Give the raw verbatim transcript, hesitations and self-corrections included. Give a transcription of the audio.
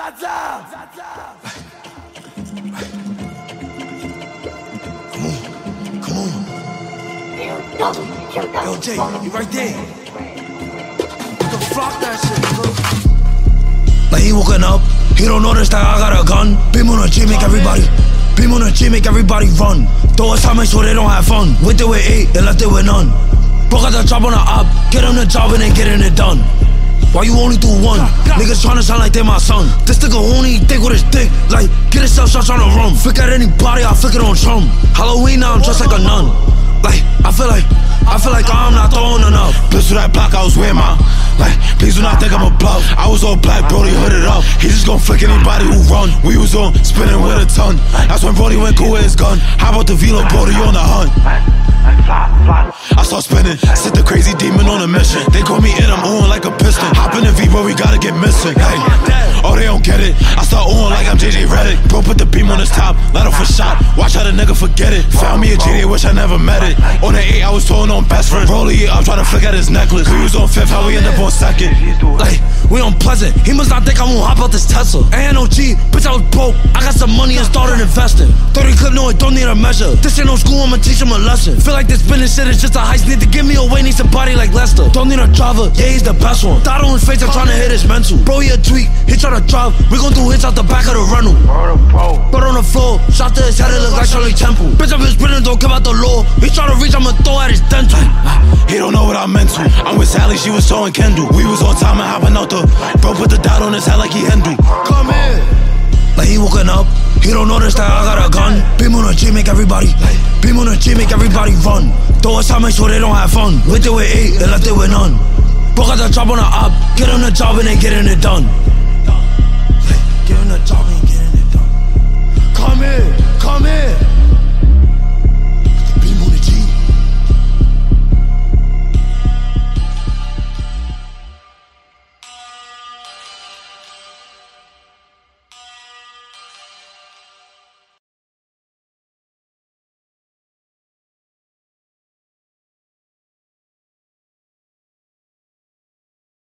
Zaza! Come on, come on. Yo, Jay, you right there. You can flock that shit, bro. Like he woken up, he don't notice that I got a gun. Beam on a G, make everybody. Beam on a G, make everybody run. Throw a time, make sure they don't have fun. With it with eight, and left it with none. Broke out the job on the op, get on the job and then getting it done. Why you only do one? Niggas tryna sound like they my son. This nigga only think with his dick, like get himself shot tryna run. Flick at anybody, I flick it on Trump. Halloween now I'm dressed like a nun. Like, I feel like, I feel like I'm not throwing enough. Bitch to that block, I was with my. Like, please do not think I'm a bluff. I was all black, Brody hooded up. He just gon' flick anybody who run. We was on spinning with a ton. That's when Brody went cool with his gun. How about the Velo, Brody on the hunt? I start spinning, sit the crazy demon on a mission. They call me in, I'm on like a piston. Hop in the V, bro, we gotta get missing. Hey, oh, they don't get it. I start on like I'm J J Redick. Bro, put the beam on his top, let off a shot. Watch how the nigga forget it. Found me a G, they wish I never met it. On the eight, I was told on best friend. Rollie, I'm trying to flick at his necklace. We was on fifth, how we end up on second? Like, we on Pleasant. He must not think I won't hop out this Tesla. Ain't no G, bitch, I was broke. I got some money and started investing. thirty clip, no, it don't need a measure. This ain't no school, I'ma teach him a lesson. Feel like this spinning shit is just a heist. Need to give me away, need somebody like Lester. Don't need a driver, yeah, he's the best one. Thought on his face, I'm trying to hit his mental. Bro, he a tweak, he tryna drive. We gon' do hits out the back of the rental. But on the floor, shot to his head, it look like Shirley Temple. Bitch, I'm his spinning, don't care about the law. He tryna reach, I'ma throw at his dental. He don't know what I meant to. I'm with Sally, she was showing Kendall. We was on time and hopping out the. Bro, put the dot on his head like he Hindu. Come in. Like he woken up, he don't notice that I got a gun. Beam on a G, make everybody. Beam on a G, make everybody run. Throw a time, make sure they don't have fun. With it with eight, and left it with none. Broke out the job on the op, get on the job and then getting it done.